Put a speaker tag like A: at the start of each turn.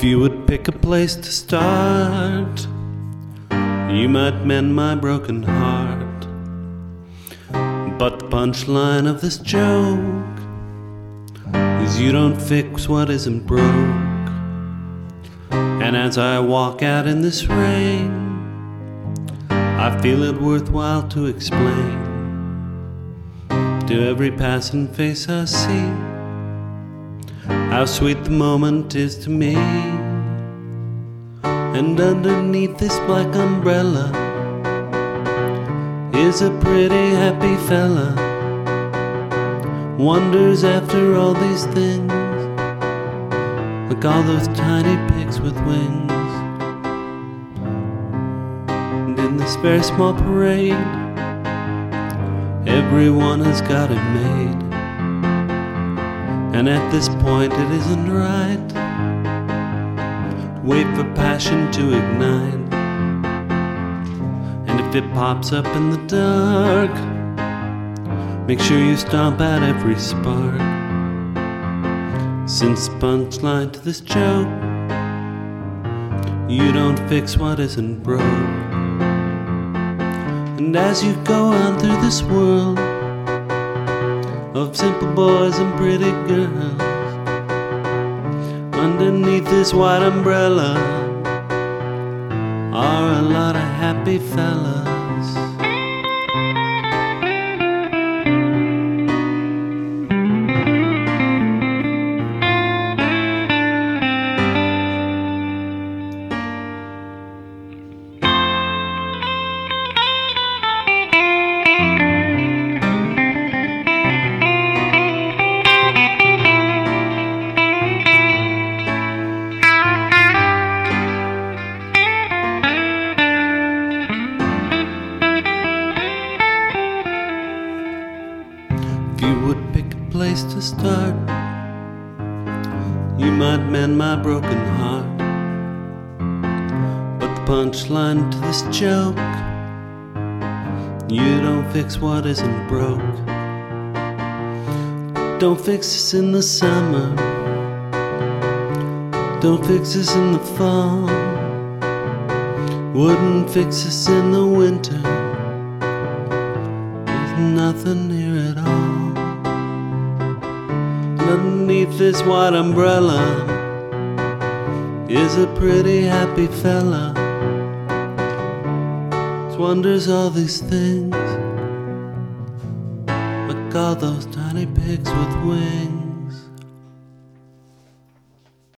A: If you would pick a place to start, you might mend my broken heart. But the punchline of this joke is you don't fix what isn't broke. And as I walk out in this rain, I feel it worthwhile to explain to every passing face I see how sweet the moment is to me. And underneath this black umbrella is a pretty happy fella, wonders after all these things, like all those tiny pigs with wings. And in this very small parade, everyone has got it made. And at this point it isn't right to wait for passion to ignite. And if it pops up in the dark, make sure you stomp out every spark. Since the punchline to this joke, you don't fix what isn't broke. And as you go on through this world of simple boys and pretty girls, underneath this white umbrella are a lot of happy fellas. If you would pick a place to start, you might mend my broken heart. But the punchline to this joke, you don't fix what isn't broke. Don't fix this in the summer, don't fix this in the fall, wouldn't fix this in the winter. There's nothing here at all. Underneath this white umbrella is a pretty happy fella, wonders all these things, like all those tiny pigs with wings.